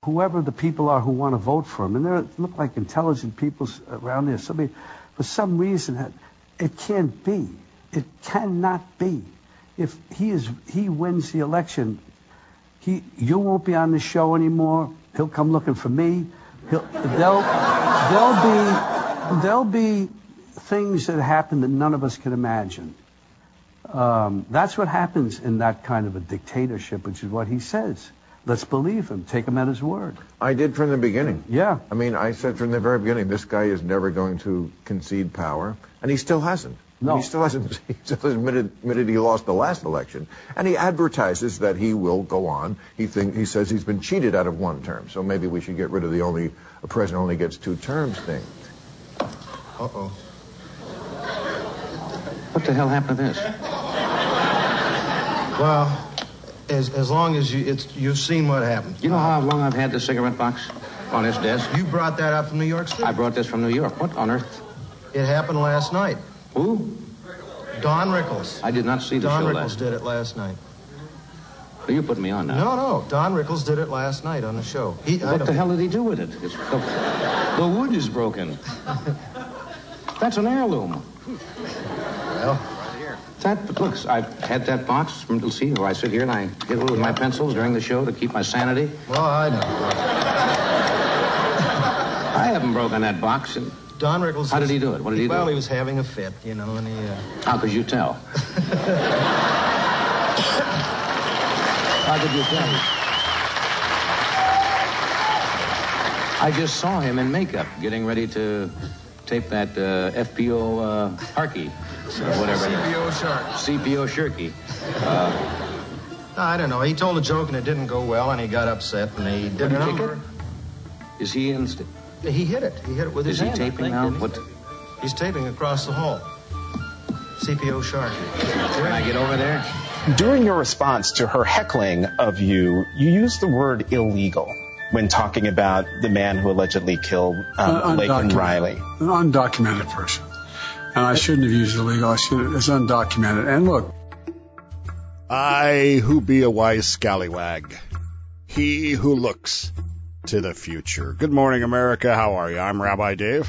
whoever the people are who want to vote for him, and there look like intelligent people around there. Somebody, for some reason, it can't be. It cannot be. If he wins the election, you won't be on the show anymore. He'll come looking for me. There'll be things that happen that none of us can imagine. That's what happens in that kind of a dictatorship, which is what he says. Let's believe him. Take him at his word. I did from the beginning. Yeah. I mean, I said from the very beginning, this guy is never going to concede power, and he still hasn't. No. He still hasn't admitted he lost the last election, and he advertises that he will go on. He says he's been cheated out of one term, so maybe we should get rid of the a president only gets 2 terms thing. Uh-oh. What the hell happened to this? Well, as long as you've seen what happened. You know how long I've had this cigarette box on this desk? You brought that up from New York City? I brought this from New York. What on earth? It happened last night. Who? Don Rickles. I did not see the show last night. Don Rickles did it last night. Are you putting me on now? No. Don Rickles did it last night on the show. What the hell did he do with it? The wood is broken. That's an heirloom. Well... Look, I've had that box from, see, where I sit here and I get with my pencils during the show to keep my sanity. Well, I know. I haven't broken that box. And Don Rickles... How did he do it? What did he do? Well, he was having a fit, and he... How could you tell? How could you tell? I just saw him in makeup getting ready to tape that FPO Harkey. Whatever. CPO Shirky. I don't know. He told a joke and it didn't go well, and he got upset, and he did a number. Is he in? He hit it. He hit it with his hand. Is he taping now? What? He's taping across the hall. CPO Sharky. Can I get over there? During your response to her heckling of you, you used the word illegal when talking about the man who allegedly killed Laken Riley. An undocumented person. And I shouldn't have used illegal. It's undocumented. And look. Who be a wise scallywag? He who looks to the future. Good morning, America. How are you? I'm Rabbi Dave.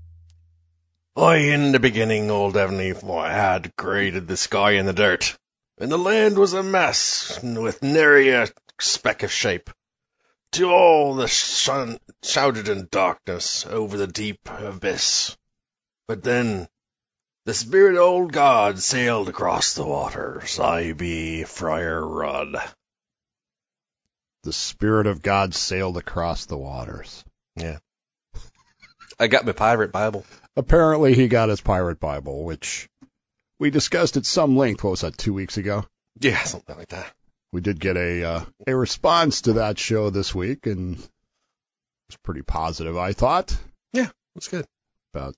In the beginning, old Heavenly had created the sky and the dirt, and the land was a mess, with nary a speck of shape. To all the sun shrouded in darkness over the deep abyss. But then the spirit of old God sailed across the waters. I be Friar Rudd. The spirit of God sailed across the waters. Yeah. I got my pirate Bible. Apparently he got his pirate Bible, which we discussed at some length. What was that, 2 weeks ago? Yeah, something like that. We did get a response to that show this week, and it was pretty positive, I thought. Yeah, that's good. About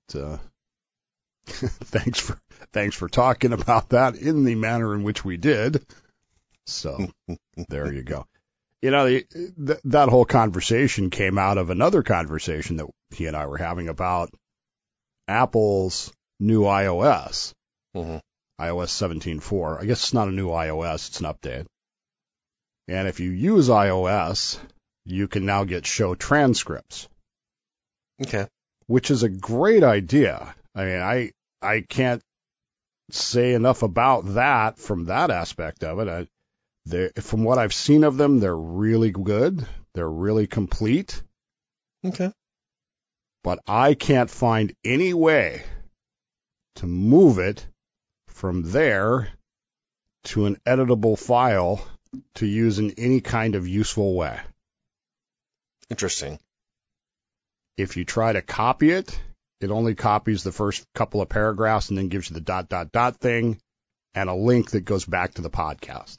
thanks for talking about that in the manner in which we did. So there you go. You know, that whole conversation came out of another conversation that he and I were having about Apple's new iOS, iOS 17.4. I guess it's not a new iOS, it's an update. And if you use iOS, you can now get show transcripts. Okay. Which is a great idea. I mean, I can't say enough about that from that aspect of it. From what I've seen of them, they're really good. They're really complete. Okay. But I can't find any way to move it from there to an editable file to use in any kind of useful way. Interesting. If you try to copy it, it only copies the first couple of paragraphs and then gives you the ... thing and a link that goes back to the podcast.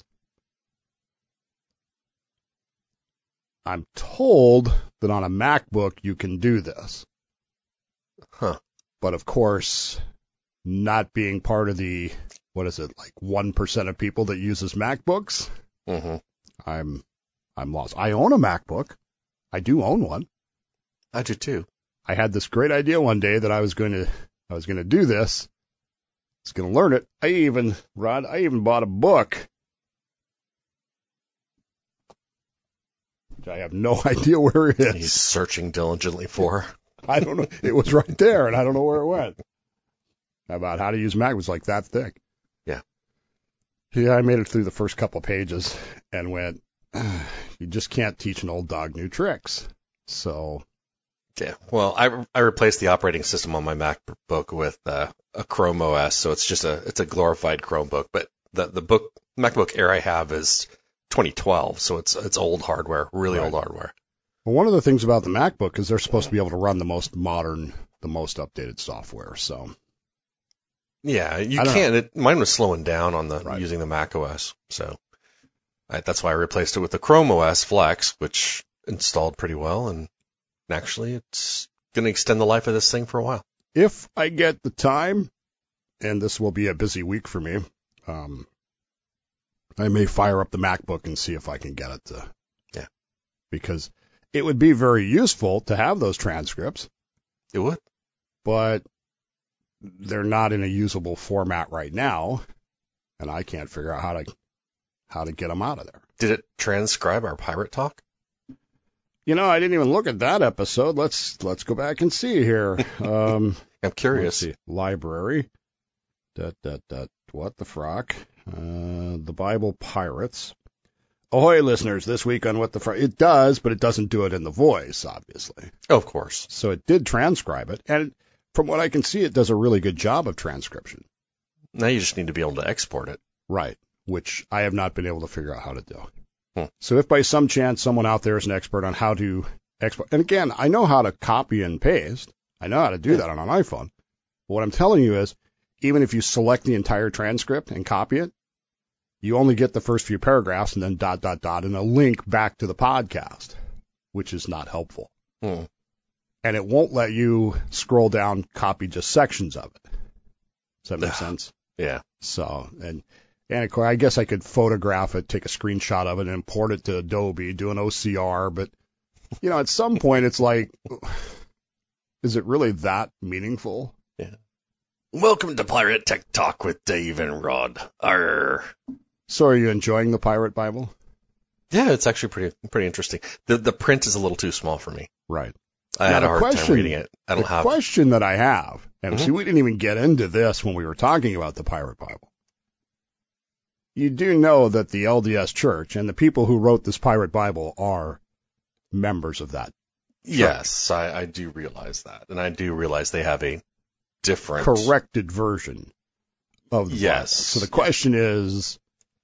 I'm told that on a MacBook you can do this. Huh. But of course, not being part of the, 1% of people that uses MacBooks, I'm lost. I own a MacBook. I do own one. I do too. I had this great idea one day that I was going to do this. I was going to learn it. I even bought a book which I have no idea where it is. He's searching diligently for. I don't know. It was right there, and I don't know where it went. About how to use Mac was like that thick. Yeah. Yeah, I made it through the first couple pages and went, you just can't teach an old dog new tricks. So. Yeah. Well, I replaced the operating system on my MacBook with a Chrome OS, so it's a glorified Chromebook. But the MacBook Air I have is 2012, so it's old hardware, really old hardware. Well, one of the things about the MacBook is they're supposed to be able to run the most modern, the most updated software. So. Yeah, you can't. Mine was slowing down on using the Mac OS, so that's why I replaced it with the Chrome OS Flex, which installed pretty well, and actually it's going to extend the life of this thing for a while. If I get the time, and this will be a busy week for me, I may fire up the MacBook and see if I can get it to. Yeah. Because it would be very useful to have those transcripts. It would. But they're not in a usable format right now, and I can't figure out how to get them out of there. Did it transcribe our pirate talk? You know, I didn't even look at that episode. Let's go back and see here. I'm curious. Let's see. Library. What the frock? The Bible Pirates. Ahoy, listeners! This week on What the Frock. It does, but it doesn't do it in the voice, obviously. Oh, of course. So it did transcribe it, and from what I can see, it does a really good job of transcription. Now you just need to be able to export it. Right, which I have not been able to figure out how to do. So if by some chance someone out there is an expert on how to export, and again, I know how to copy and paste. I know how to do that on an iPhone. But what I'm telling you is, even if you select the entire transcript and copy it, you only get the first few paragraphs and then ... and a link back to the podcast, which is not helpful. And it won't let you scroll down, copy just sections of it. Does that make sense? Yeah. So, and of course, I guess I could photograph it, take a screenshot of it, and import it to Adobe, do an OCR. But, you know, at some point, it's like, is it really that meaningful? Yeah. Welcome to Pirate Tech Talk with Dave and Rod. Arr. So are you enjoying the Pirate Bible? Yeah, it's actually pretty interesting. The print is a little too small for me. Right. I had a hard time reading it. The question that I have, and see, we didn't even get into this when we were talking about the Pirate Bible. You do know that the LDS Church and the people who wrote this Pirate Bible are members of that church. Yes, I do realize that. And I do realize they have a different... corrected version of the Bible. So the question is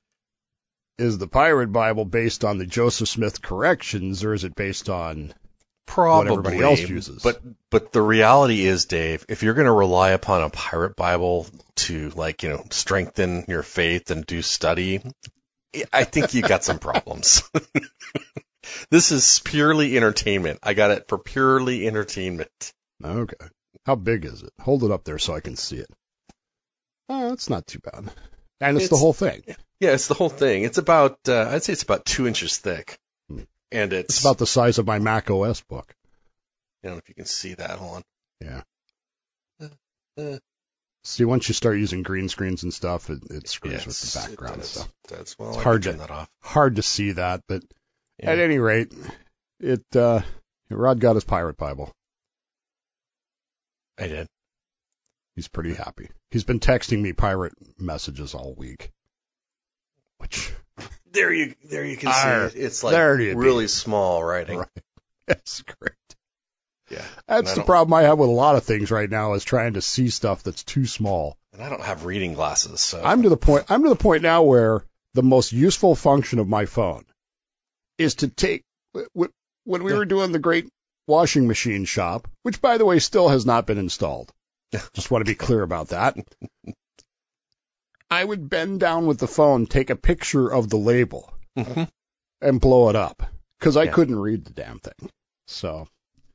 the Pirate Bible based on the Joseph Smith corrections, or is it based on... Probably, what everybody else uses. But the reality is, Dave, if you're going to rely upon a Pirate Bible to, like, you know, strengthen your faith and do study, I think you got some problems. This is purely entertainment. I got it for purely entertainment. Okay. How big is it? Hold it up there so I can see it. Oh, that's not too bad. And it's the whole thing. Yeah, it's the whole thing. It's about, I'd say it's about 2 inches thick. And it's about the size of my Mac OS book. I don't know if you can see that. Hold on. Yeah. See, once you start using green screens and stuff, it screws with the background stuff. It's hard to see that, but at any rate, Rod got his Pirate Bible. I did. He's pretty happy. He's been texting me pirate messages all week, which... There you can see it. It's like really small writing. Right. That's great. Yeah. That's the problem I have with a lot of things right now, is trying to see stuff that's too small. And I don't have reading glasses, so I'm to the point now where the most useful function of my phone is to take when we were doing the great washing machine shop, which by the way still has not been installed. Just want to be clear about that. I would bend down with the phone, take a picture of the label, and blow it up, because I couldn't read the damn thing. So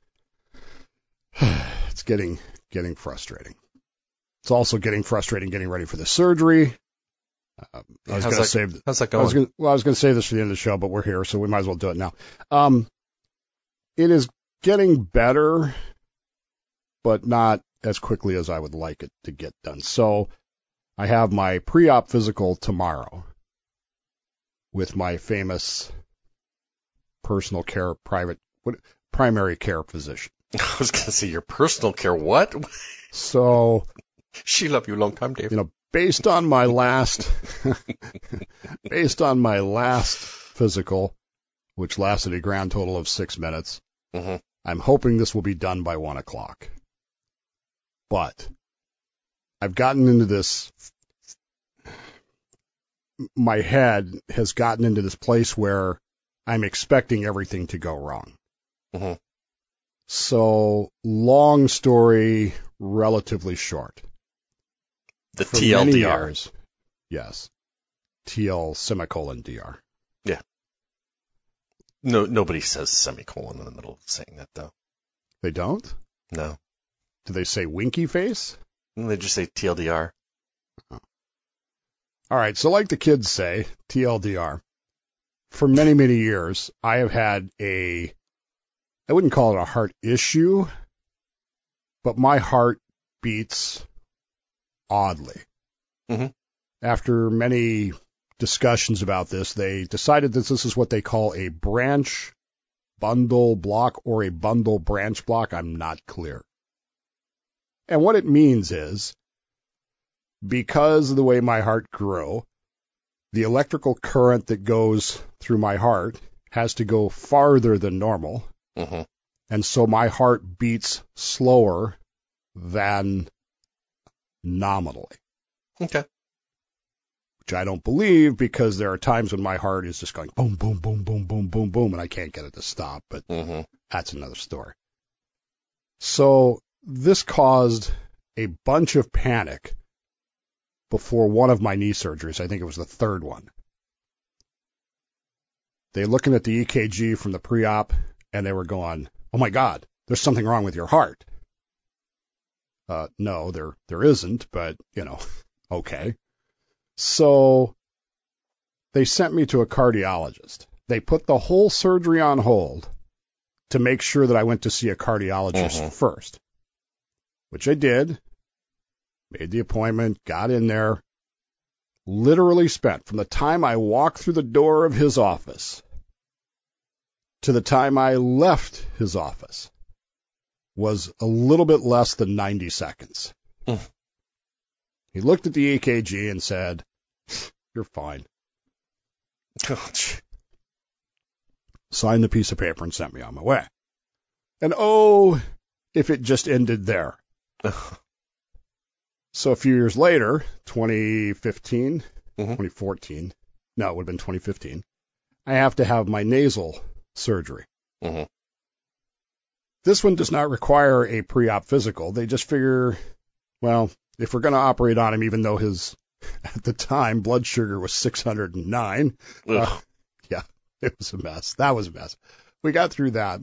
it's getting frustrating. It's also getting frustrating getting ready for the surgery. I was going to save. How's that going? I was going to save this for the end of the show, but we're here, so we might as well do it now. It is getting better, but not as quickly as I would like it to get done. So I have my pre-op physical tomorrow with my famous personal care primary care physician. I was going to say your personal care. What? So she loved you a long time, Dave. You know, based on my last physical, which lasted a grand total of 6 minutes, I'm hoping this will be done by 1 o'clock. But I've gotten into this. My head has gotten into this place where I'm expecting everything to go wrong. So, long story, relatively short. The For TLDR. many years, yes. TL:/DR. Yeah. No, nobody says semicolon in the middle of saying that, though. They don't? No. Do they say winky face? They just say TLDR. Oh. All right, so like the kids say, TLDR. For many, many years, I have had I wouldn't call it a heart issue, but my heart beats oddly. After many discussions about this, they decided that this is what they call a branch bundle block or a bundle branch block. I'm not clear. And what it means is, because of the way my heart grew, the electrical current that goes through my heart has to go farther than normal. And so my heart beats slower than nominally. Okay. Which I don't believe, because there are times when my heart is just going boom, boom, boom, boom, boom, boom, boom, and I can't get it to stop. But that's another story. So this caused a bunch of panic before one of my knee surgeries. I think it was the third one. They're looking at the EKG from the pre-op, and they were going, "Oh my God, there's something wrong with your heart." No, there isn't, but, okay. So they sent me to a cardiologist. They put the whole surgery on hold to make sure that I went to see a cardiologist first, which I did. Made the appointment, got in there, literally spent from the time I walked through the door of his office to the time I left his office was a little bit less than 90 seconds. He looked at the EKG and said, "You're fine." Signed the piece of paper and sent me on my way. And if it just ended there. So a few years later, 2014, no, it would have been 2015, I have to have my nasal surgery. This one does not require a pre-op physical. They just figure, well, if we're going to operate on him, even though his, at the time, blood sugar was 609, yeah, it was a mess. That was a mess. We got through that.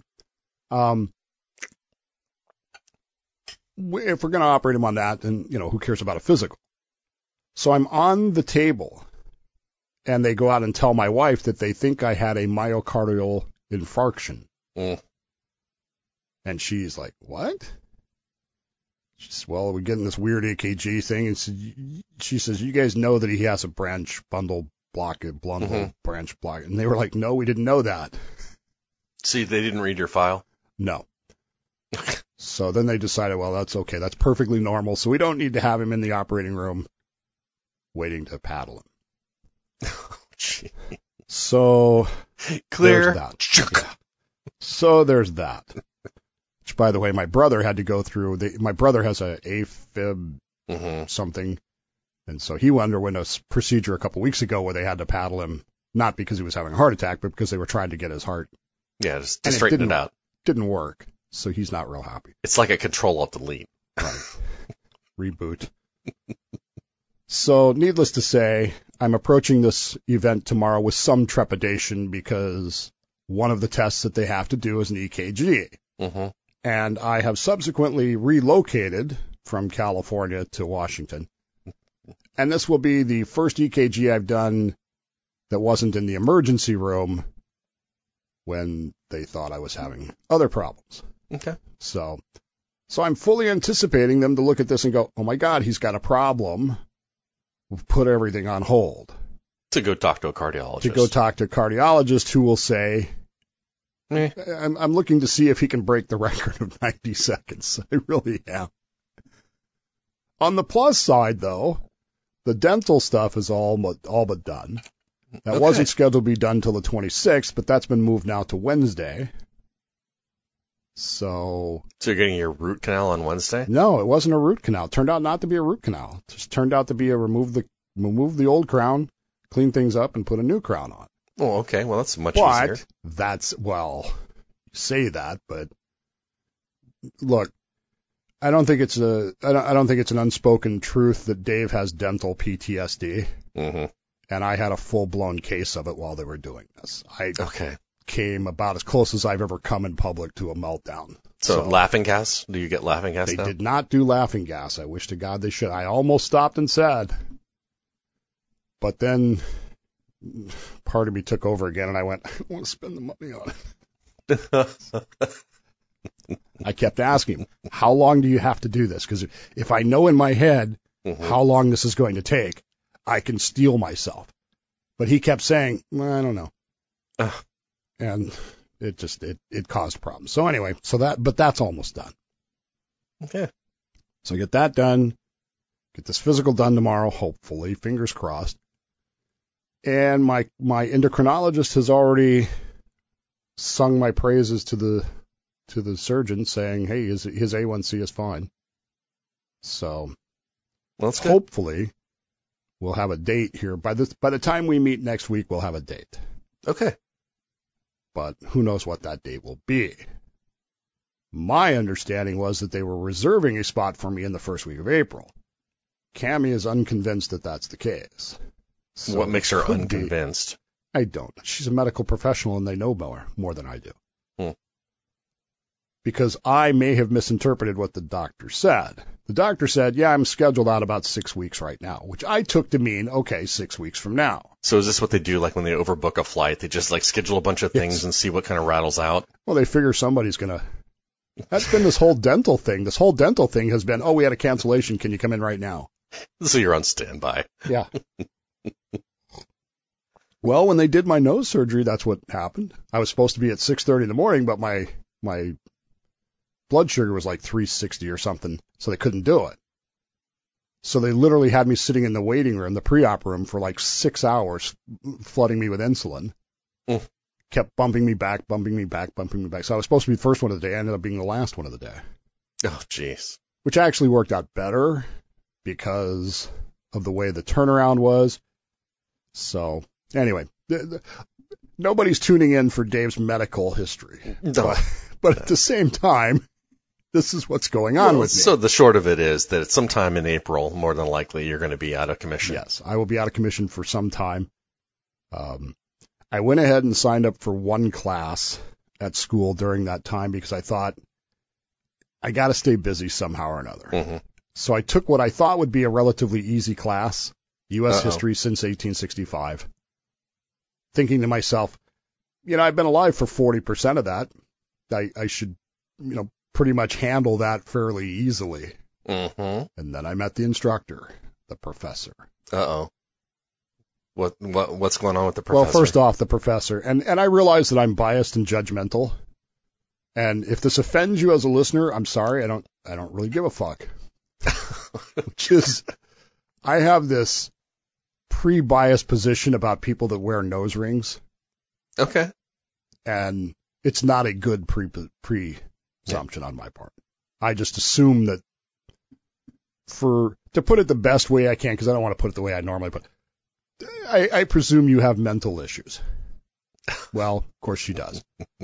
If we're going to operate him on that, then, who cares about a physical? So I'm on the table, and they go out and tell my wife that they think I had a myocardial infarction. And she's like, "What?" She says, "Well, we're getting this weird EKG thing." And she says, "You guys know that he has a branch bundle block, branch block." And they were like, "No, we didn't know that." See, they didn't read your file? No. So then they decided, well, that's okay. That's perfectly normal. So we don't need to have him in the operating room waiting to paddle him. So clear. There's that. Yeah. So there's that. Which, by the way, my brother had to go through. My brother has a AFib something. And so he underwent a procedure a couple weeks ago where they had to paddle him, not because he was having a heart attack, but because they were trying to get his heart. Yeah, just to straighten it out. Didn't work. So he's not real happy. It's like a Control-Alt-Delete. Right. Reboot. So, needless to say, I'm approaching this event tomorrow with some trepidation because one of the tests that they have to do is an EKG. And I have subsequently relocated from California to Washington. And this will be the first EKG I've done that wasn't in the emergency room when they thought I was having other problems. Okay. So I'm fully anticipating them to look at this and go, "Oh my God, he's got a problem. We'll put everything on hold." To go talk to a cardiologist. Who will say, I'm looking to see if he can break the record of 90 seconds. I really am. On the plus side, though, the dental stuff is all but done. That wasn't scheduled to be done till the 26th, but that's been moved now to Wednesday. So you're getting your root canal on Wednesday? No, it wasn't a root canal. It turned out not to be a root canal. It just turned out to be a remove the old crown, clean things up, and put a new crown on. Oh, okay. Well, that's much easier. You say that, but look, I don't think it's an unspoken truth that Dave has dental PTSD. Mm-hmm. And I had a full-blown case of it while they were doing this. I came about as close as I've ever come in public to a meltdown. So laughing gas? Do you get laughing gas now? They did not do laughing gas. I wish to God they should. I almost stopped and said. But then part of me took over again, and I went, I don't want to spend the money on it. I kept asking him, how long do you have to do this? Because if I know in my head how long this is going to take, I can steel myself. But he kept saying, well, I don't know. And it caused problems. So anyway, but that's almost done. Okay. So get that done. Get this physical done tomorrow, hopefully. Fingers crossed. And my endocrinologist has already sung my praises to the surgeon, saying, hey, his A1C is fine. So that's good. Hopefully we'll have a date here. By the time we meet next week, we'll have a date. Okay. But who knows what that date will be. My understanding was that they were reserving a spot for me in the first week of April. Cammie is unconvinced that that's the case. So what makes her unconvinced? I don't. She's a medical professional, and they know more than I do. Because I may have misinterpreted what the doctor said. The doctor said, yeah, I'm scheduled out about 6 weeks right now, which I took to mean, okay, 6 weeks from now. So is this what they do, like when they overbook a flight? They just like schedule a bunch of things and see what kind of rattles out? Well, they figure somebody's going to... That's been this whole dental thing. This whole dental thing has been, we had a cancellation. Can you come in right now? So you're on standby. Yeah. Well, when they did my nose surgery, that's what happened. I was supposed to be at 6:30 in the morning, but my blood sugar was like 360 or something, so they couldn't do it. So they literally had me sitting in the waiting room, the pre-op room, for like 6 hours, flooding me with insulin. Kept bumping me back. So I was supposed to be the first one of the day. I ended up being the last one of the day. Oh, jeez. Which actually worked out better because of the way the turnaround was. So anyway, nobody's tuning in for Dave's medical history. No. But at the same time, this is what's going on with me. So the short of it is that sometime in April, more than likely, you're going to be out of commission. Yes, I will be out of commission for some time. I went ahead and signed up for one class at school during that time because I thought I got to stay busy somehow or another. Mm-hmm. So I took what I thought would be a relatively easy class, U.S. history since 1865, thinking to myself, I've been alive for 40% of that. I should, pretty much handle that fairly easily. Mm-hmm. And then I met the instructor, the professor. Uh-oh. What's going on with the professor? Well, first off, the professor, and I realize that I'm biased and judgmental. And if this offends you as a listener, I'm sorry. I don't really give a fuck. Which is, I have this pre-biased position about people that wear nose rings. Okay. And it's not a good presumption on my part. I just assume that to put it the best way I can, because I don't want to put it the way I normally put it, I presume you have mental issues. Well, of course she does.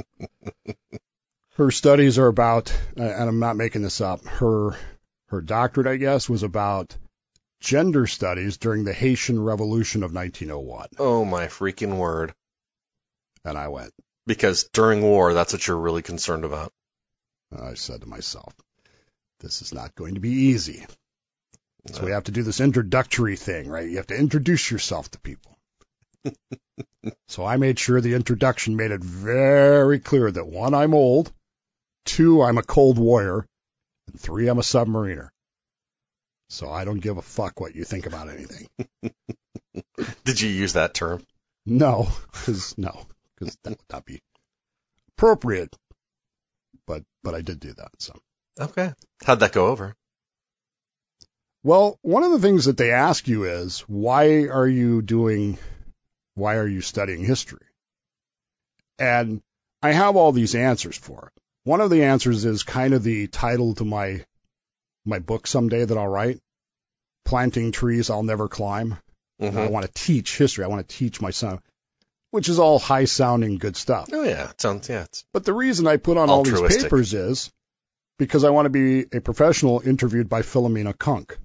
Her studies are about, and I'm not making this up, her doctorate, I guess, was about gender studies during the Haitian Revolution of 1901. Oh, my freaking word. And I went. Because during war, that's what you're really concerned about. I said to myself, this is not going to be easy. So we have to do this introductory thing, right? You have to introduce yourself to people. So I made sure the introduction made it very clear that 1, I'm old, 2, I'm a cold warrior, and 3, I'm a submariner. So I don't give a fuck what you think about anything. Did you use that term? No, because that would not be appropriate, but I did do that. So Okay. How'd that go over? well, one of the things that they ask you is why are you studying history? And I have all these answers for it. One of the answers is kind of the title to my book someday that I'll write, Planting Trees I'll Never Climb. Mm-hmm. I want to teach history. I want to teach my son, which is all high-sounding good stuff. Oh, yeah. It sounds, yeah. It's But the reason I put on all these altruistic. papers is because I want to be a professional interviewed by Philomena Kunk.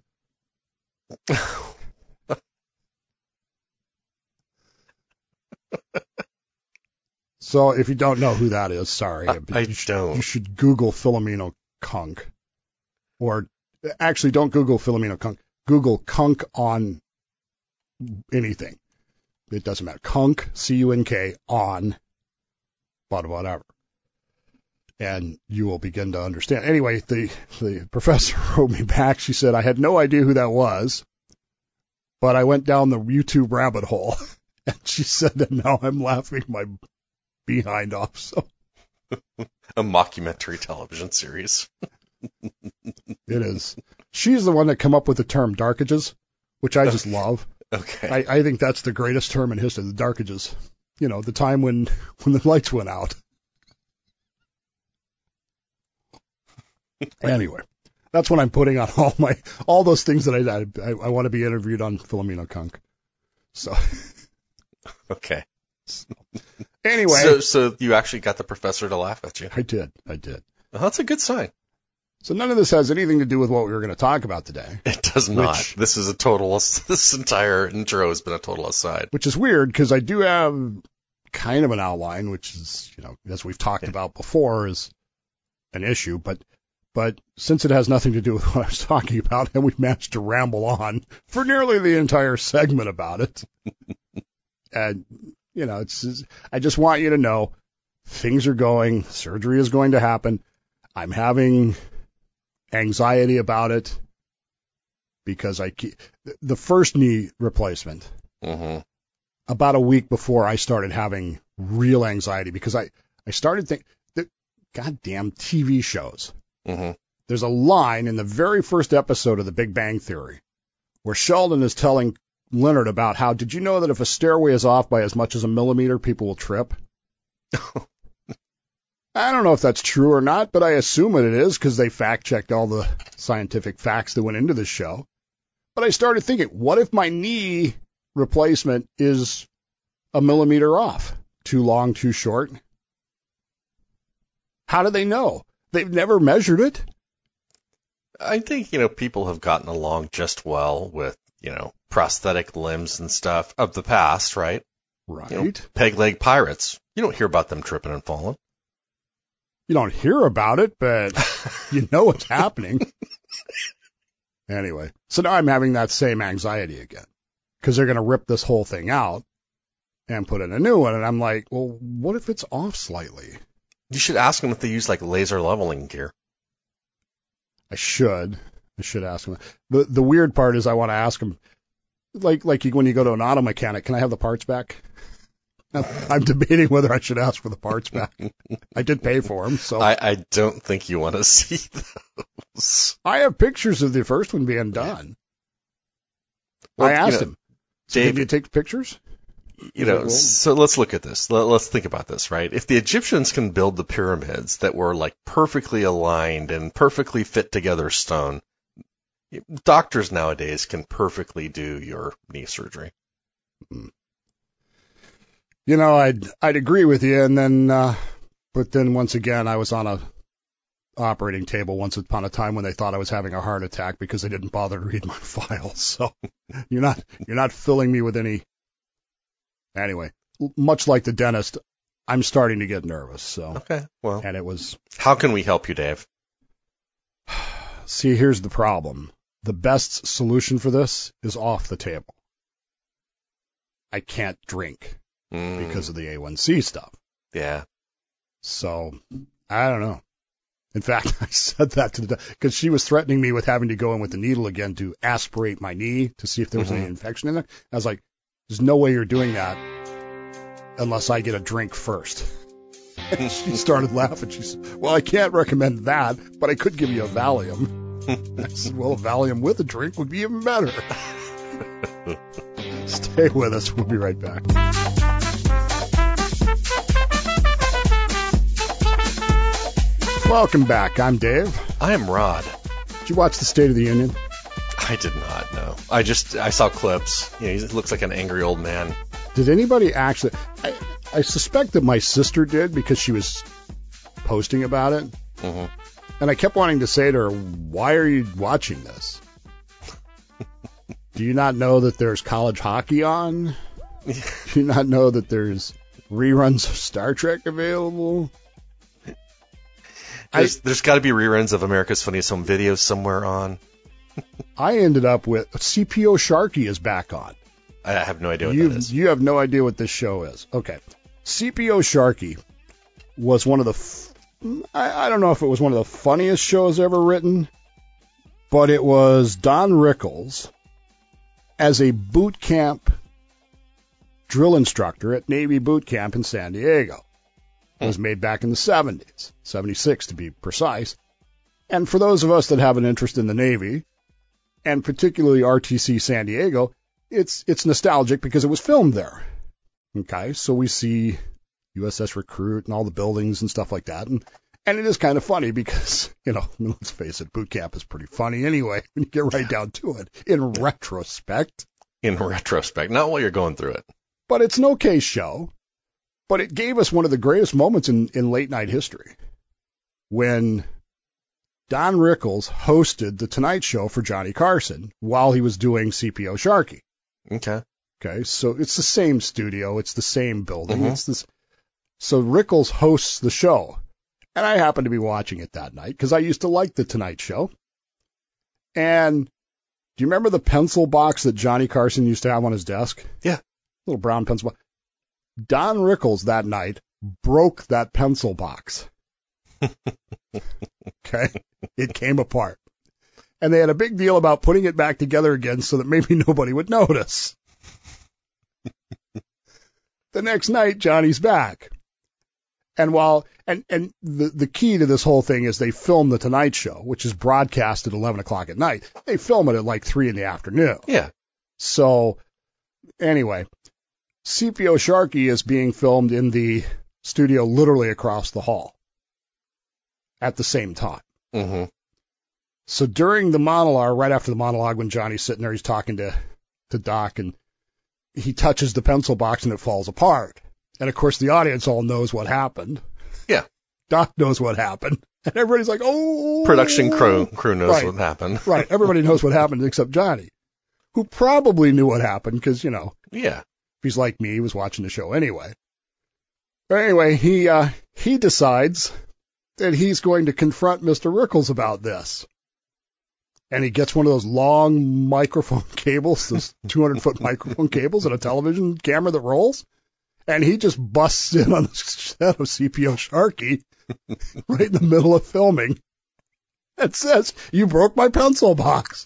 So if you don't know who that is, sorry. I You don't. should Google Philomena Kunk. Or actually, don't Google Philomena Kunk. Google Kunk on anything. It doesn't matter. Kunk, C-U-N-K, on, whatever. And you will begin to understand. Anyway, the professor wrote me back. She said, I had no idea who that was, but I went down the YouTube rabbit hole. And she said that now I'm laughing my behind off. So A mockumentary television series. it is. She's the one that came up with the term dark ages, which I just love. Okay. I think that's the greatest term in history, the dark ages. You know, the time when the lights went out. Anyway, that's what I'm putting on all those things that I want to be interviewed on Philomena Kunk. So Okay. anyway, So you actually got the professor to laugh at you. I did. Well, that's a good sign. So none of this has anything to do with what we were going to talk about today, It does not. This entire intro has been a total aside. which is weird because I do have kind of an outline, which is, you know, as we've talked about before, is an issue, but since it has nothing to do with what I was talking about, and we've managed to ramble on for nearly the entire segment about it, and, you know, I just want you to know things are going, surgery is going to happen. I'm having anxiety about it because the first knee replacement, about a week before I started having real anxiety because I started thinking, goddamn TV shows. Mm-hmm. There's a line in the very first episode of The Big Bang Theory where Sheldon is telling Leonard about how, did you know that if a stairway is off by as much as a millimeter, people will trip? I don't know if that's true or not, but I assume it is because they fact-checked all the scientific facts that went into the show. But I started thinking, what if my knee replacement is a millimeter off? Too long, too short? How do they know? They've never measured it. I think, people have gotten along just well with, prosthetic limbs and stuff of the past, right? Right. Peg leg pirates. You don't hear about them tripping and falling. You don't hear about it, but you know what's happening. Anyway, so now I'm having that same anxiety again because they're going to rip this whole thing out and put in a new one. And I'm like, well, what if it's off slightly? You should ask them if they use like laser leveling gear. I should ask them. The weird part is I want to ask them, like when you go to an auto mechanic, can I have the parts back? I'm debating whether I should ask for the parts back. I did pay for them, so I don't think you want to see those. I have pictures of the first one being done. Well, I asked him, so Dave, can you take pictures? So let's look at this. Let's think about this, right? If the Egyptians can build the pyramids that were like perfectly aligned and perfectly fit together stone, doctors nowadays can perfectly do your knee surgery. I'd agree with you, and then, but then once again, I was on a operating table once upon a time when they thought I was having a heart attack because they didn't bother to read my files. So you're not filling me with any. Anyway, much like the dentist, I'm starting to get nervous. So okay, well, and it was. How can we help you, Dave? See, here's the problem. The best solution for this is off the table. I can't drink because of the A1C stuff. Yeah. So I don't know. In fact, I said that to because she was threatening me with having to go in with the needle again to aspirate my knee to see if there was any infection in there. I was like, there's no way you're doing that unless I get a drink first. She started laughing. She said, well, I can't recommend that, but I could give you a Valium. I said, well, a Valium with a drink would be even better. Stay with us. We'll be right back. Welcome back. I'm Dave. I am Rod. Did you watch the State of the Union? I did not, no. I saw clips. He looks like an angry old man. Did anybody actually... I suspect that my sister did because she was posting about it. Mm-hmm. And I kept wanting to say to her, why are you watching this? Do you not know that there's college hockey on? Do you not know that there's reruns of Star Trek available? There's got to be reruns of America's Funniest Home Videos somewhere on. I ended up with CPO Sharky is back on. I have no idea what that is. You have no idea what this show is. Okay. CPO Sharky was one of the... I don't know if it was one of the funniest shows ever written, but it was Don Rickles as a boot camp drill instructor at Navy boot camp in San Diego. It was made back in the 70s, 76 to be precise. And for those of us that have an interest in the Navy, and particularly RTC San Diego, it's nostalgic because it was filmed there. Okay, so we see USS Recruit and all the buildings and stuff like that. And it is kind of funny because, let's face it, boot camp is pretty funny anyway when you get right down to it, in retrospect. In retrospect, not while you're going through it. But it's an okay show. But it gave us one of the greatest moments in late night history when Don Rickles hosted The Tonight Show for Johnny Carson while he was doing CPO Sharky. Okay, so it's the same studio, it's the same building, Mm-hmm. So Rickles hosts the show, and I happened to be watching it that night because I used to like The Tonight Show. And do you remember the pencil box that Johnny Carson used to have on his desk? Yeah. Little brown pencil box. Don Rickles that night broke that pencil box. Okay? It came apart. And they had a big deal about putting it back together again so that maybe nobody would notice. The next night, Johnny's back. And the key to this whole thing is they film The Tonight Show, which is broadcast at 11 o'clock at night. They film it at like 3 in the afternoon. Yeah. So, anyway, CPO Sharky is being filmed in the studio literally across the hall at the same time. Mm-hmm. So during the monologue, right after the monologue, when Johnny's sitting there, he's talking to Doc, and he touches the pencil box and it falls apart. And of course, the audience all knows what happened. Yeah. Doc knows what happened. And everybody's like, oh. Production crew knows what happened. Right. Everybody knows what happened except Johnny, who probably knew what happened because, Yeah. If he's like me, he was watching the show anyway. But anyway, he decides that he's going to confront Mr. Rickles about this. And he gets one of those long microphone cables, those 200-foot microphone cables and a television camera that rolls. And he just busts in on the set of CPO Sharky right in the middle of filming and says, "You broke my pencil box."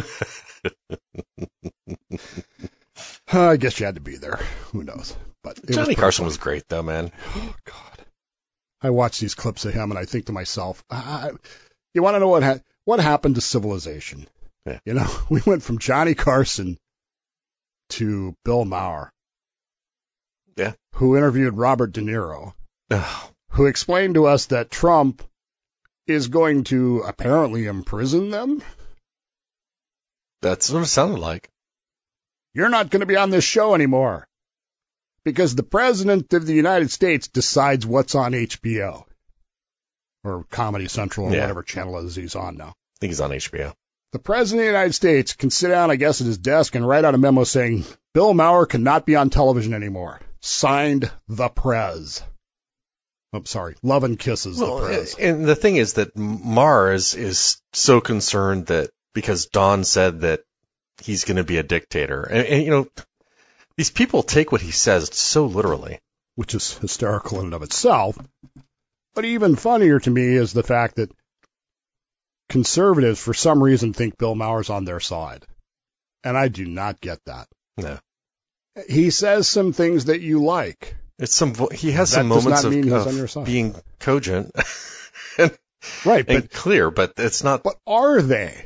I guess you had to be there. Who knows? But Johnny Carson was great, though, man. Oh, God. I watch these clips of him and I think to myself, you want to know what happened to civilization? Yeah. We went from Johnny Carson to Bill Maher. Yeah. Who interviewed Robert De Niro, who explained to us that Trump is going to apparently imprison them. That's what it sounded like. You're not going to be on this show anymore because the president of the United States decides what's on HBO or Comedy Central or whatever channel it is he's on now. I think he's on HBO. The president of the United States can sit down, I guess, at his desk and write out a memo saying Bill Maher cannot be on television anymore. Signed, the Prez. I'm sorry, Love and Kisses, the Prez. And the thing is that Maher is so concerned that because Don said that he's going to be a dictator. And these people take what he says so literally. Which is hysterical in and of itself. But even funnier to me is the fact that conservatives, for some reason, think Bill Maher's on their side. And I do not get that. No. He says some things that you like. He has some moments of being cogent. Right, and clear, but it's not. But are they?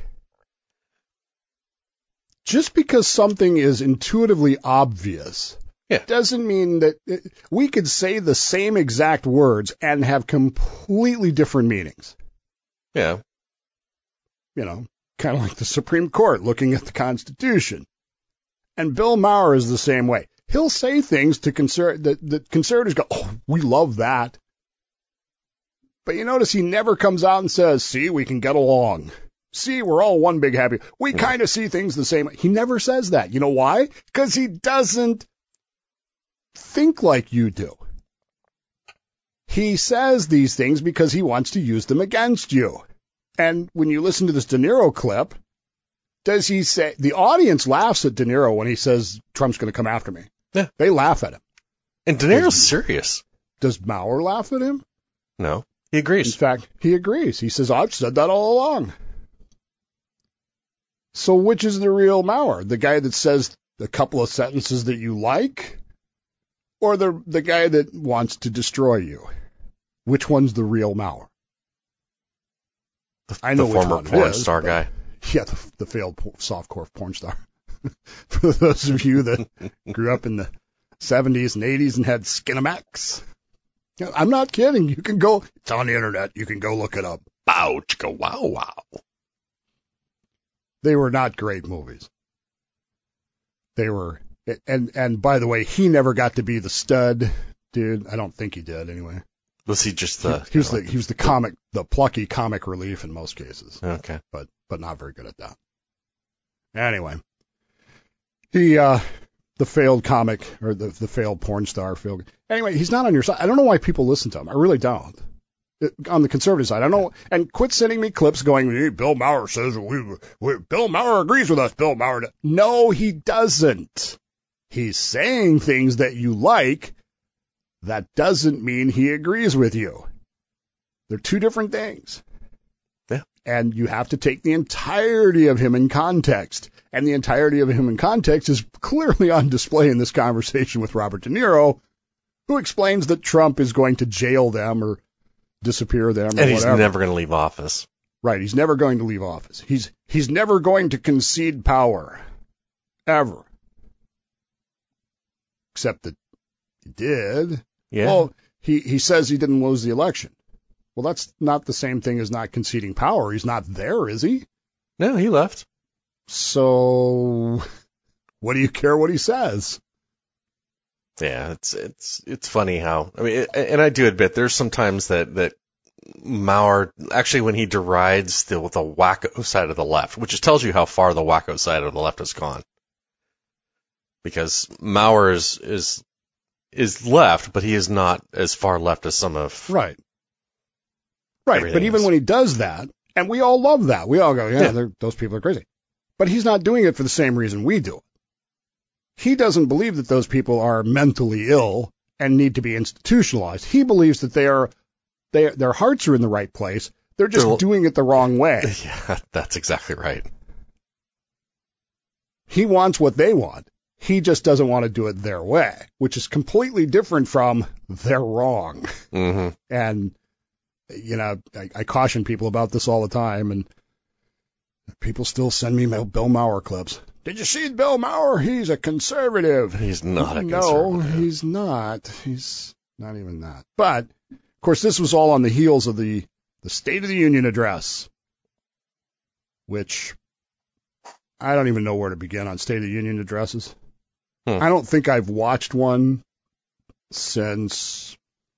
Just because something is intuitively obvious doesn't mean that we could say the same exact words and have completely different meanings. Yeah. You know, kind of like the Supreme Court looking at the Constitution. And Bill Maher is the same way. He'll say things to that conservatives go, oh, we love that. But you notice he never comes out and says, see, we can get along. See, we're all one big happy. We kind of see things the same. He never says that. You know why? Because he doesn't think like you do. He says these things because he wants to use them against you. And when you listen to this De Niro clip, does he say, the audience laughs at De Niro when he says, Trump's going to come after me. Yeah. They laugh at him. And De Niro's serious. Does Maher laugh at him? No. He agrees. In fact, he agrees. He says, I've said that all along. So which is the real Maher? The guy that says a couple of sentences that you like? Or the guy that wants to destroy you? Which one's the real Maher? I know the former porn star guy. Yeah, the failed softcore porn star. For those of you that grew up in the 70s and 80s and had Skinamax. I'm not kidding. You can go. It's on the internet. You can go look it up. Bow, chicka, wow, wow. They were not great movies. They were, and by the way, he never got to be the stud dude. I don't think he did anyway. Was he just the? He was the comic, the plucky comic relief in most cases. Okay, but not very good at that. Anyway, the failed comic or the failed porn star. Anyway, he's not on your side. I don't know why people listen to him. I really don't. On the conservative side, I don't know. And quit sending me clips going, hey, Bill Maher says Bill Maher agrees with us. Bill Maher. No, he doesn't. He's saying things that you like. That doesn't mean he agrees with you. They're two different things. Yeah. And you have to take the entirety of him in context. And the entirety of him in context is clearly on display in this conversation with Robert De Niro, who explains that Trump is going to jail them or disappear them or whatever. And he's never going to leave office. Right, he's never going to leave office. He's never going to concede power. Ever. Except that he did. Yeah. Well, he says he didn't lose the election. Well, that's not the same thing as not conceding power. He's not there, is he? No, he left. So, what do you care what he says? Yeah, it's funny how, I mean, and I do admit there's sometimes that Maher, actually when he derides the wacko side of the left, which just tells you how far the wacko side of the left has gone. Because Maher is left, but he is not as far left as some of. Right. But even when he does that, and we all love that, we all go, yeah. Those people are crazy. But he's not doing it for the same reason we do it. He doesn't believe that those people are mentally ill and need to be institutionalized. He believes that their hearts are in the right place. They're just doing it the wrong way. Yeah, that's exactly right. He wants what they want. He just doesn't want to do it their way, which is completely different from they're wrong. Mm-hmm. And, you know, I caution people about this all the time, and people still send me Bill Maher clips. Did you see Bill Maher? He's a conservative. He's not a conservative. No, he's not. He's not even that. But, of course, this was all on the heels of the State of the Union address, which I don't even know where to begin on State of the Union addresses. I don't think I've watched one since,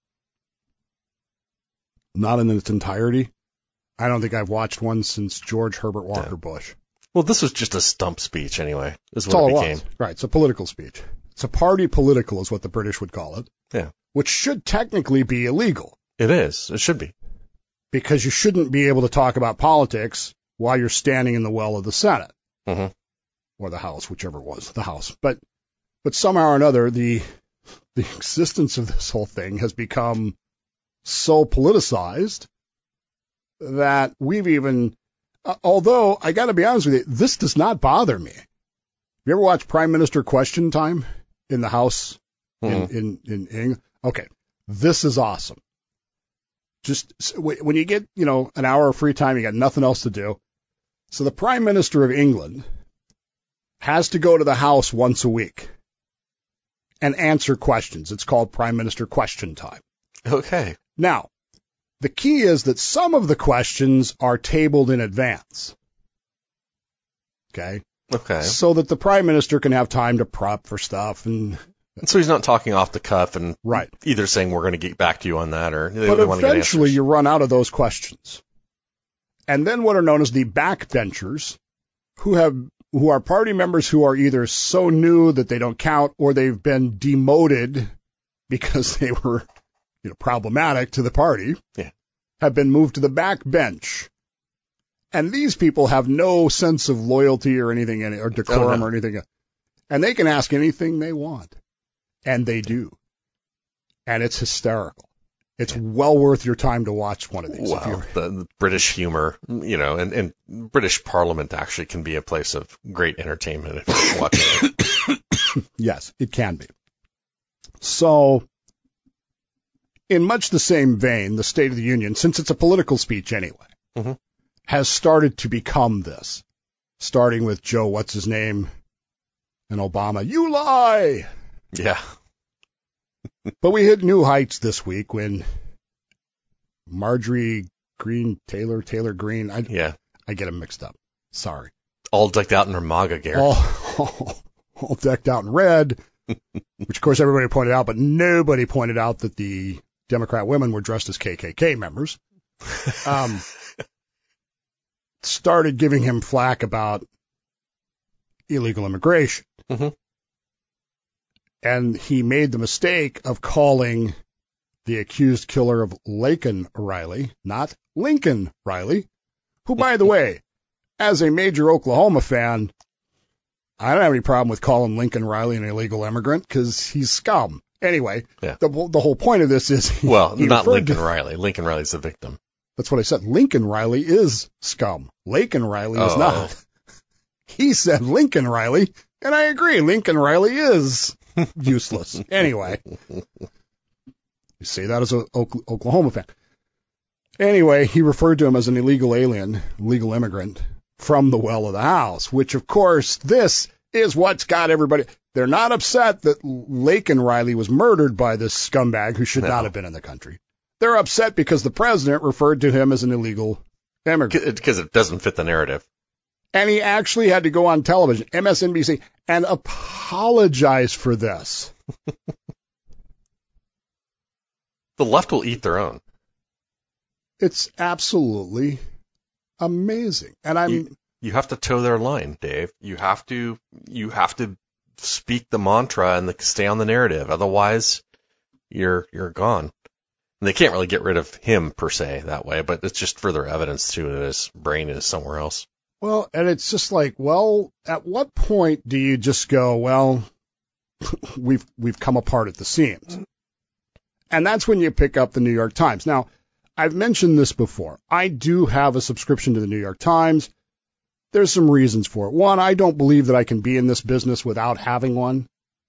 not in its entirety. I don't think I've watched one since George Herbert Walker Bush. Well, this was just a stump speech anyway, is what it became. Was. Right, it's a political speech. It's a party political is what the British would call it. Yeah. Which should technically be illegal. It is. It should be. Because you shouldn't be able to talk about politics while you're standing in the well of the Senate. Mm-hmm. Or the House, whichever it was, the House. But somehow or another, the existence of this whole thing has become so politicized that we've even, although I got to be honest with you, this does not bother me. You ever watch Prime Minister Question Time in the House in England. Okay, this is awesome. Just when you get, an hour of free time, you got nothing else to do. So the Prime Minister of England has to go to the House once a week and answer questions. It's called Prime Minister Question Time. Okay. Now, the key is that some of the questions are tabled in advance. Okay? Okay. So that the Prime Minister can have time to prep for stuff. And so he's not talking off the cuff and right. Either saying we're going to get back to you on that or they but want to get eventually answers. You run out of those questions. And then what are known as the backbenchers, who are party members who are either so new that they don't count or they've been demoted because they were problematic to the party, have been moved to the back bench. And these people have no sense of loyalty or anything, or decorum or anything. And they can ask anything they want. And they do. And it's hysterical. It's well worth your time to watch one of these. Wow. The British humor, and British Parliament actually can be a place of great entertainment if you're watching it. Yes, it can be. So, in much the same vein, the State of the Union, since it's a political speech anyway, has started to become this. Starting with Joe, what's his name, and Obama, you lie! Yeah. But we hit new heights this week when Marjorie Taylor Greene, I get them mixed up. Sorry. All decked out in her MAGA gear. All decked out in red, which of course everybody pointed out, but nobody pointed out that the Democrat women were dressed as KKK members. Started giving him flack about illegal immigration. And he made the mistake of calling the accused killer of Laken Riley, not Lincoln Riley, who, by the way, as a major Oklahoma fan, I don't have any problem with calling Lincoln Riley an illegal immigrant because he's scum. Anyway, the whole point of this is... Well, not Lincoln Riley. Lincoln Riley's the victim. That's what I said. Lincoln Riley is scum. Laken Riley is not. He said Lincoln Riley, and I agree. Lincoln Riley is useless. Anyway, you say that as an Oklahoma fan. Anyway, he referred to him as an illegal alien, legal immigrant from the well of the house, which, of course, this is what's got everybody. They're not upset that Laken Riley was murdered by this scumbag who should not have been in the country. They're upset because the president referred to him as an illegal immigrant. Because it doesn't fit the narrative. And he actually had to go on television, MSNBC, and apologize for this. The left will eat their own. It's absolutely amazing. And you have to toe their line, Dave. You have to speak the mantra and stay on the narrative. Otherwise, you're gone. And they can't really get rid of him per se that way, but it's just further evidence to that his brain is somewhere else. Well, and it's just like, well, at what point do you just go, well, we've come apart at the seams? And that's when you pick up the New York Times. Now, I've mentioned this before. I do have a subscription to the New York Times. There's some reasons for it. One, I don't believe that I can be in this business without having one.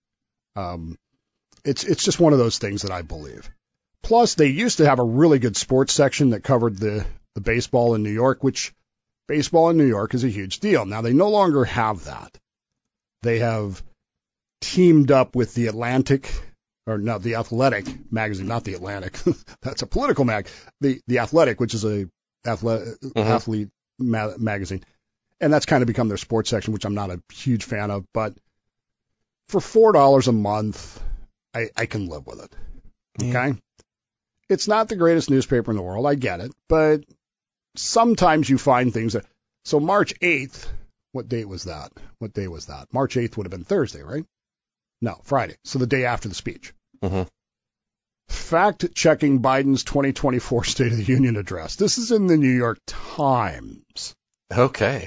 It's just one of those things that I believe. Plus, they used to have a really good sports section that covered the baseball in New York, which baseball in New York is a huge deal. Now, they no longer have that. They have teamed up with the Athletic magazine, not the Atlantic. That's a political mag. The Athletic, which is a athlete magazine. And that's kind of become their sports section, which I'm not a huge fan of. But for $4 a month, I can live with it. Okay? It's not the greatest newspaper in the world. I get it. But sometimes you find things that... So March 8th, what date was that? March 8th would have been Thursday, right? No, Friday. So the day after the speech. Fact-checking Biden's 2024 State of the Union address. This is in the New York Times. Okay.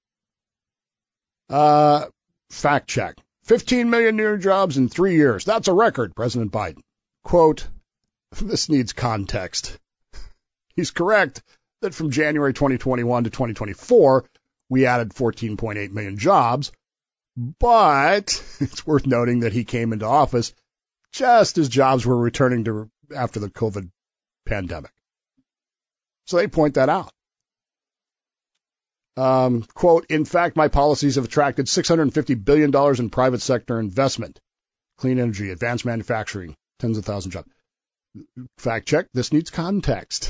Fact check. 15 million new jobs in 3 years. That's a record, President Biden. Quote, this needs context. He's correct that from January 2021 to 2024, we added 14.8 million jobs, but it's worth noting that he came into office just as jobs were returning to after the COVID pandemic. So they point that out. Quote, in fact, my policies have attracted $650 billion in private sector investment, clean energy, advanced manufacturing, tens of thousands of jobs. Fact check, this needs context.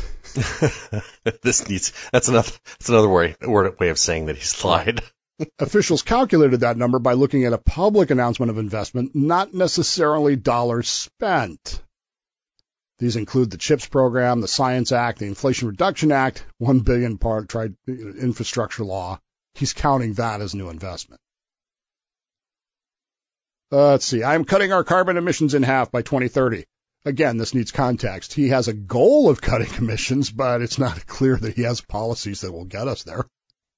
That's another way of saying that he's lied. Officials calculated that number by looking at a public announcement of investment, not necessarily dollars spent. These include the CHIPS program, the Science Act, the Inflation Reduction Act, $1 billion infrastructure law. He's counting that as new investment. Let's see. I'm cutting our carbon emissions in half by 2030. Again, this needs context. He has a goal of cutting emissions, but it's not clear that he has policies that will get us there.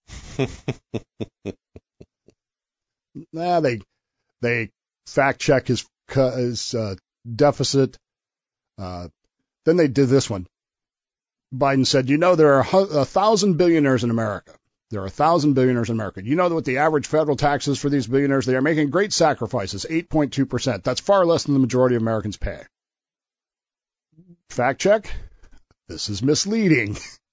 They fact check his deficit. Then they did this one. Biden said, there are 1,000 billionaires in America. There are 1,000 billionaires in America. You know what the average federal tax is for these billionaires? They are making great sacrifices, 8.2%. That's far less than the majority of Americans pay. Fact check. This is misleading.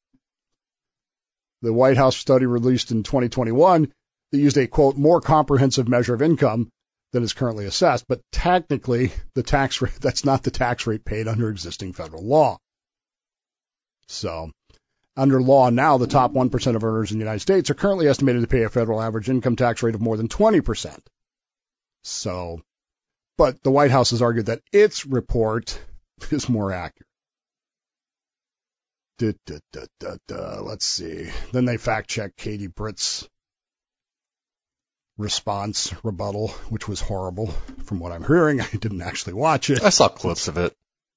The White House study released in 2021 that used a, quote, more comprehensive measure of income than is currently assessed, but technically the tax rate, that's not the tax rate paid under existing federal law. So, under law now, the top 1% of earners in the United States are currently estimated to pay a federal average income tax rate of more than 20%. So, but the White House has argued that its report is more accurate. Let's see. Then they fact-checked Katie Britt's rebuttal, which was horrible from what I'm hearing. I didn't actually watch it. I saw clips of it.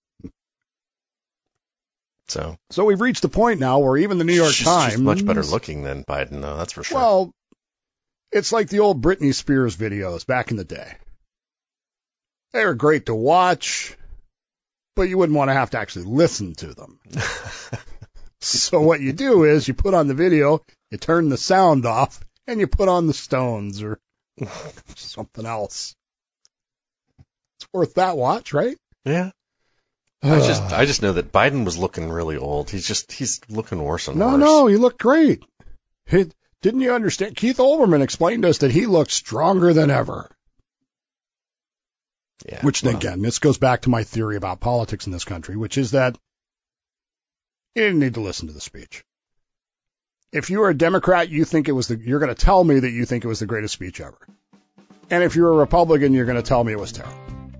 So we've reached the point now where even the New York Times... She's much better looking than Biden, though, that's for sure. Well, it's like the old Britney Spears videos back in the day. They were great to watch, but you wouldn't want to have to actually listen to them. So what you do is you put on the video, you turn the sound off, and you put on the Stones or something else. It's worth that watch, right? Yeah. I just know that Biden was looking really old. He's looking worse and worse. No, he looked great. Didn't you understand? Keith Olbermann explained to us that he looked stronger than ever. Yeah. Which, again, this goes back to my theory about politics in this country, which is that you didn't need to listen to the speech. If you were a Democrat, you're going to tell me that you think it was the greatest speech ever. And if you're a Republican, you're going to tell me it was terrible.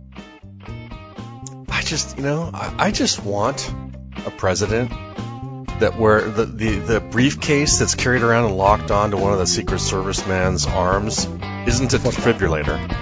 I just want a president that where the briefcase that's carried around and locked onto one of the Secret Service man's arms isn't a defibrillator.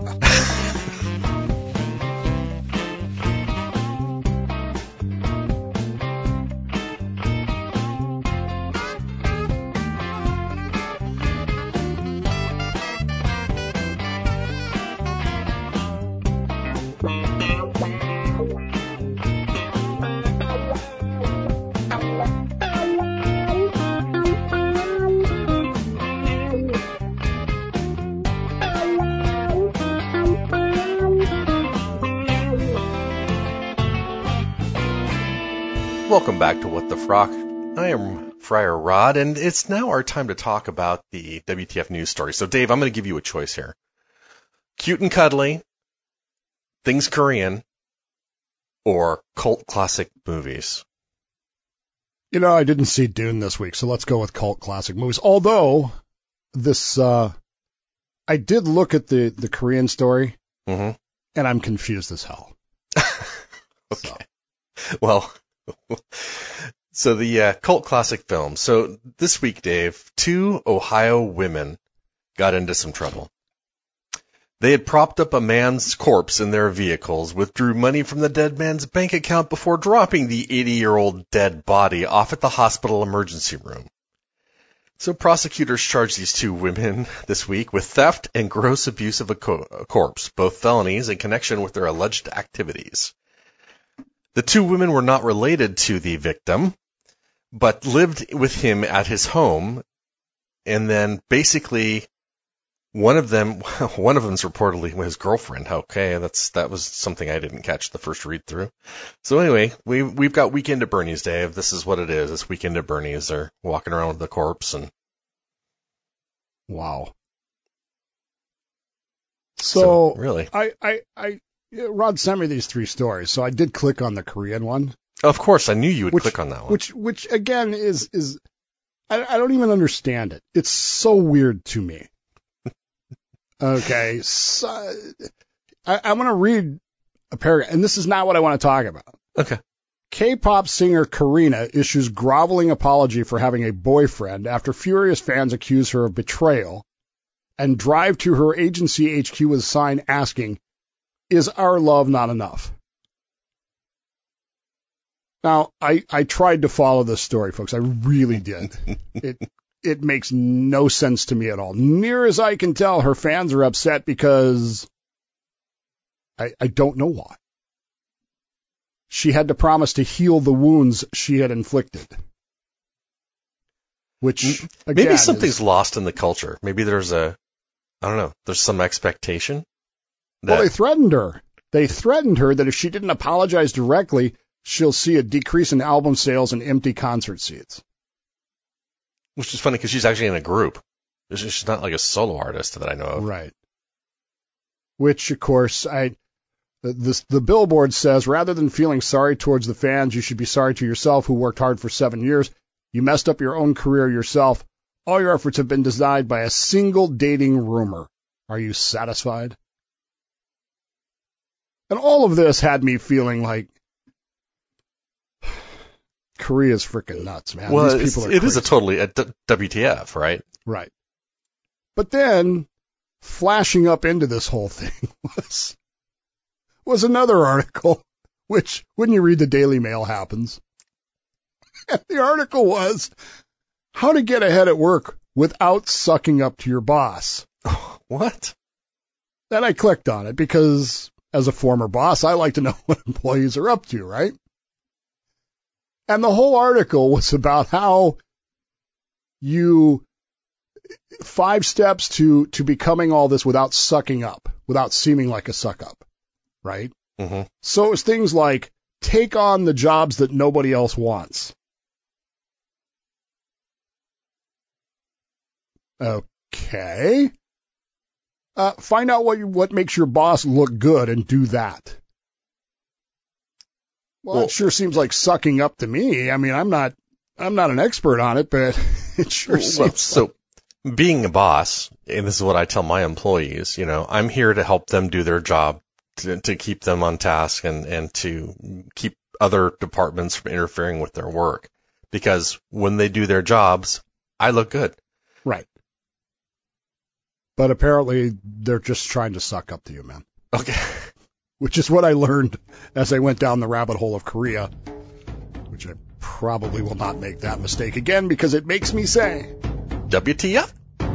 Welcome back to What the Frock. I am Friar Rod, and it's now our time to talk about the WTF news story. So, Dave, I'm going to give you a choice here. Cute and cuddly, things Korean, or cult classic movies? I didn't see Dune this week, so let's go with cult classic movies. Although, I did look at the Korean story, and I'm confused as hell. Okay. Well... So the cult classic film. So this week, Dave, 2 Ohio women got into some trouble. They had propped up a man's corpse in their vehicles, withdrew money from the dead man's bank account before dropping the 80-year-old dead body off at the hospital emergency room. So prosecutors charged these 2 women this week with theft and gross abuse of a corpse, both felonies in connection with their alleged activities. The 2 women were not related to the victim, but lived with him at his home, and then basically One of them's reportedly his girlfriend. Okay, that was something I didn't catch the first read through. So anyway, we've got Weekend at Bernie's, Dave. This is what it is. It's Weekend at Bernie's. They're walking around with the corpse and. Wow. So really, Rod sent me these 3 stories, so I did click on the Korean one. Of course, I knew you would click on that one. Which again is I don't even understand it. It's so weird to me. Okay, so I'm going to read a paragraph, and this is not what I want to talk about. Okay. K-pop singer Karina issues groveling apology for having a boyfriend after furious fans accuse her of betrayal and drive to her agency HQ with a sign asking, "Is our love not enough?" Now, I tried to follow this story, folks. I really did. It makes no sense to me at all. Near as I can tell, her fans are upset because I don't know why. She had to promise to heal the wounds she had inflicted. Which, again, maybe something's lost in the culture. Maybe there's there's some expectation. Well, they threatened her. They threatened her that if she didn't apologize directly, she'll see a decrease in album sales and empty concert seats. Which is funny because she's actually in a group. She's not like a solo artist that I know of. Right. Which, of course, the Billboard says, rather than feeling sorry towards the fans, you should be sorry to yourself who worked hard for 7 years. You messed up your own career yourself. All your efforts have been denied by a single dating rumor. Are you satisfied? And all of this had me feeling like Korea's freaking nuts, man. Well, These people are it crazy. is a totally a WTF, right? Right. But then, flashing up into this whole thing was another article, which, when you read the Daily Mail, happens. And the article was, how to get ahead at work without sucking up to your boss. What? Then I clicked on it because, as a former boss, I like to know what employees are up to, right? And the whole article was about how 5 steps to becoming all this without sucking up, without seeming like a suck up, right? Mm-hmm. So it was things like, take on the jobs that nobody else wants. Okay. Find out what makes your boss look good and do that. Well, it sure seems like sucking up to me. I mean, I'm not an expert on it, but it sure seems. So, being a boss, and this is what I tell my employees, I'm here to help them do their job, to keep them on task and to keep other departments from interfering with their work. Because when they do their jobs, I look good. Right. But apparently they're just trying to suck up to you, man. Okay. Which is what I learned as I went down the rabbit hole of Korea, which I probably will not make that mistake again because it makes me say, WTF?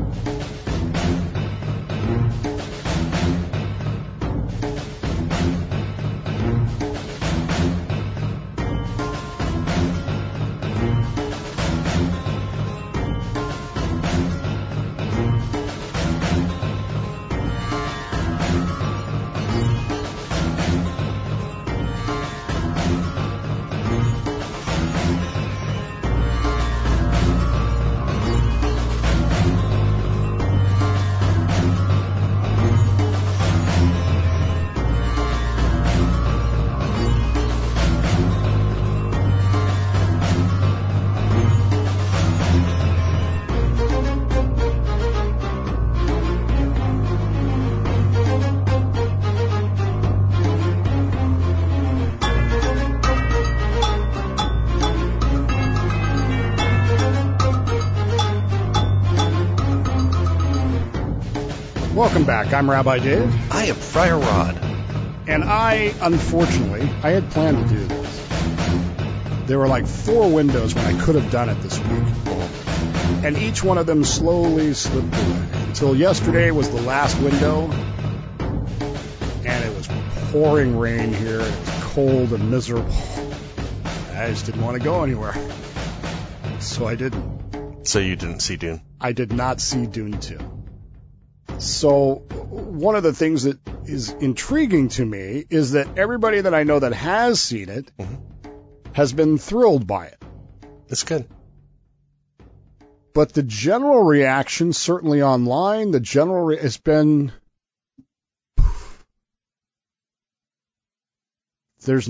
Welcome back. I'm Rabbi Dave. I am Friar Rod. And unfortunately, I had planned to do this. There were like 4 windows when I could have done it this week. And each one of them slowly slipped away until yesterday was the last window. And it was pouring rain here. It was cold and miserable. I just didn't want to go anywhere. So I didn't. So you didn't see Dune? I did not see Dune 2. So one of the things that is intriguing to me is that everybody that I know that has seen it has been thrilled by it. It's good. But the general reaction, certainly online, has been, there's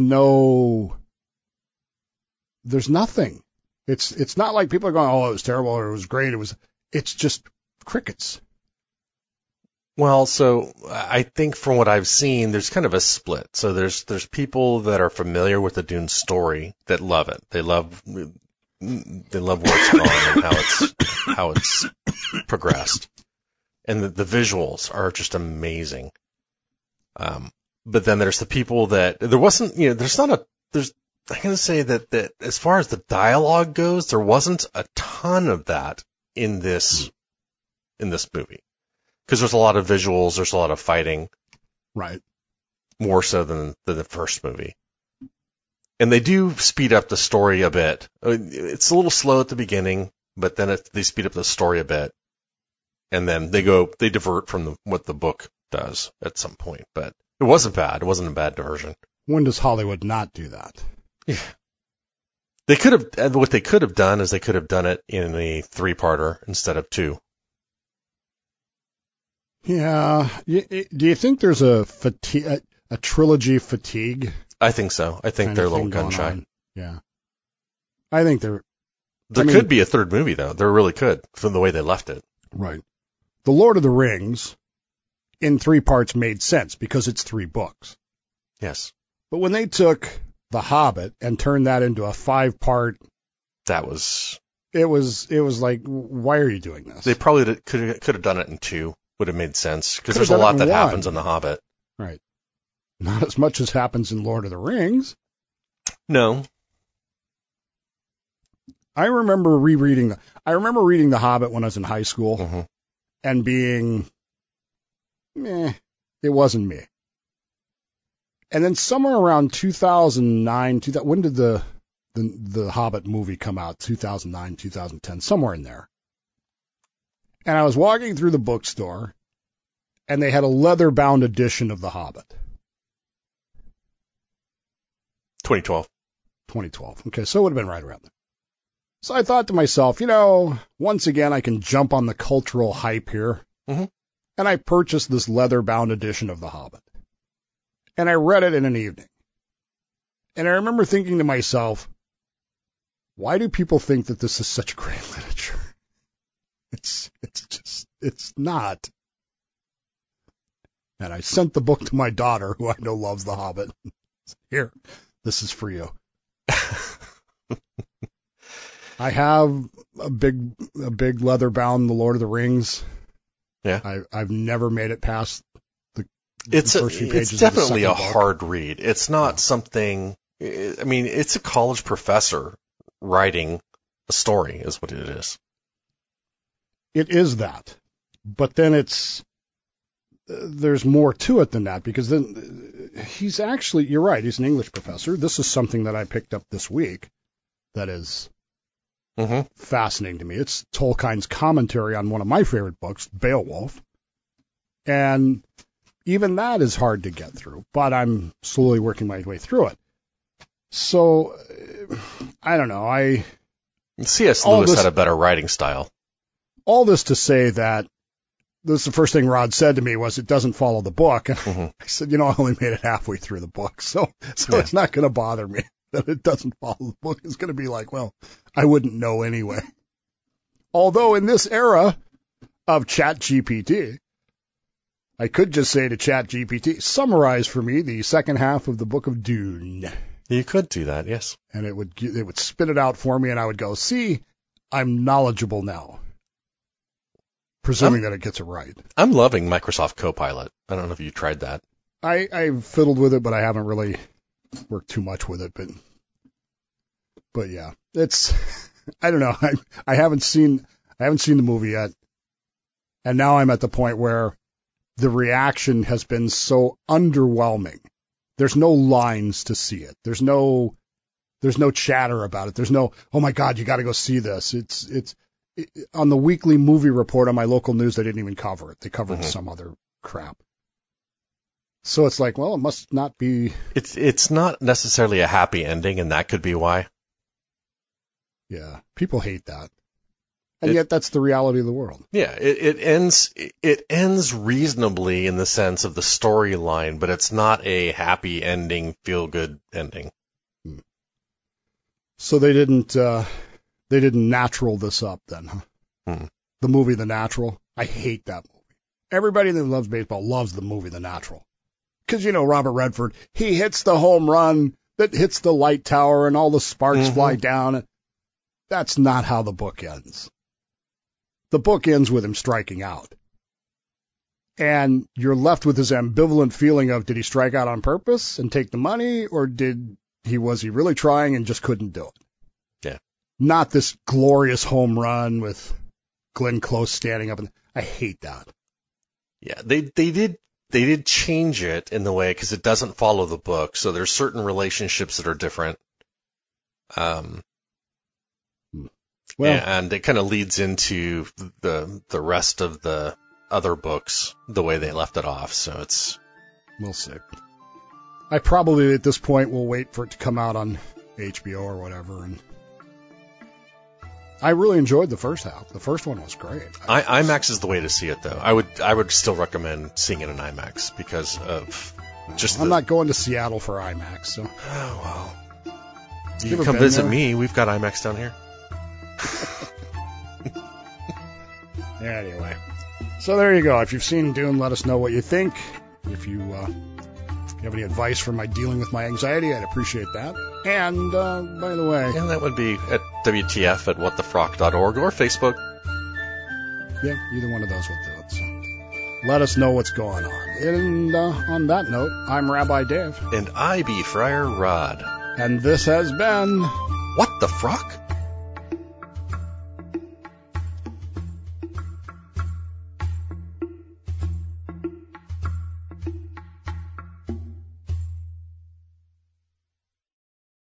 nothing. It's not like people are going, oh, it was terrible or it was great. It's just crickets. Well, so I think from what I've seen, there's kind of a split. So there's people that are familiar with the Dune story that love it. They love where it's gone and how it's progressed, and the visuals are just amazing. But then there's the people that there wasn't, I'm going to say that as far as the dialogue goes, there wasn't a ton of that in this movie. Because there's a lot of visuals, there's a lot of fighting. Right. More so than the first movie. And they do speed up the story a bit. It's a little slow at the beginning, but then they speed up the story a bit. And then they divert from what the book does at some point. But it wasn't bad. It wasn't a bad diversion. When does Hollywood not do that? Yeah. What they could have done is they could have done it in a 3-parter instead of 2. Yeah. Do you think there's a trilogy fatigue? I think so. I think they're a little gun shy. Yeah. I think there could be a third movie, though. There really could, from the way they left it. Right. The Lord of the Rings, in 3 parts, made sense because it's 3 books. Yes. But when they took The Hobbit and turned that into a 5-part... That was... It was like, why are you doing this? They probably could have done it in 2. Would have made sense, because there's a lot that happens in The Hobbit. Right. Not as much as happens in Lord of the Rings. No. I remember reading The Hobbit when I was in high school, and being, it wasn't me. And then somewhere around 2009, when did the Hobbit movie come out? 2009, 2010, somewhere in there. And I was walking through the bookstore, and they had a leather-bound edition of The Hobbit. 2012. 2012. Okay, so it would have been right around there. So I thought to myself, once again, I can jump on the cultural hype here. And I purchased this leather-bound edition of The Hobbit. And I read it in an evening. And I remember thinking to myself, why do people think that this is such great literature? It's not. And I sent the book to my daughter, who I know loves The Hobbit. Here, this is for you. I have a big leather-bound The Lord of the Rings. Yeah. I've never made it past the first few pages. It's definitely of the a hard read. It's not something. I mean, it's a college professor writing a story, is what it is. It is that, but then there's more to it than that, because then you're right, he's an English professor. This is something that I picked up this week that is fascinating to me. It's Tolkien's commentary on one of my favorite books, Beowulf. And even that is hard to get through, but I'm slowly working my way through it. So, I don't know. C.S. Lewis had a better writing style. All this to say that this is the first thing Rod said to me was, it doesn't follow the book. I said, I only made it halfway through the book, so it's not going to bother me that it doesn't follow the book. It's going to be like, well, I wouldn't know anyway. Although in this era of ChatGPT, I could just say to ChatGPT, summarize for me the second half of the Book of Dune. You could do that, yes. And it would spit it out for me, and I would go, see, I'm knowledgeable now. Presuming that it gets it right. I'm loving Microsoft Copilot. I don't know if you tried that. I've fiddled with it, but I haven't really worked too much with it. But yeah, I don't know. I haven't seen the movie yet, and now I'm at the point where the reaction has been so underwhelming. There's no lines to see it. There's no chatter about it. There's no, oh my God, you got to go see this. on the weekly movie report on my local news, they didn't even cover it. They covered some other crap. So it's like, well, it must not be. It's not necessarily a happy ending, and that could be why. Yeah, people hate that. And yet that's the reality of the world. Yeah, it ends reasonably in the sense of the storyline, but it's not a happy ending, feel-good ending. So they didn't natural this up then, huh? The movie The Natural. I hate that movie. Everybody that loves baseball loves the movie The Natural. Because, Robert Redford, he hits the home run that hits the light tower and all the sparks fly down. That's not how the book ends. The book ends with him striking out. And you're left with this ambivalent feeling of, did he strike out on purpose and take the money, or was he really trying and just couldn't do it? Yeah. Not this glorious home run with Glenn Close standing up. I hate that. Yeah, they did change it in the way, because it doesn't follow the book, so there's certain relationships that are different. Well, and it kind of leads into the rest of the other books the way they left it off. So we'll see. I probably at this point will wait for it to come out on HBO or whatever. And I really enjoyed the first half. The first one was great. IMAX is the way to see it, though. I would still recommend seeing it in IMAX because of just. I'm not going to Seattle for IMAX, so. Oh well. You can come visit me. We've got IMAX down here. Anyway, so there you go. If you've seen Dune, let us know what you think. If you have any advice for my dealing with my anxiety, I'd appreciate that. And by the way, and that would be at WTF@whatthefrock.org or Facebook. Yeah, either one of those will do it. So let us know what's going on. And on that note, I'm Rabbi Dave, and I be Friar Rod, and this has been What the Frock?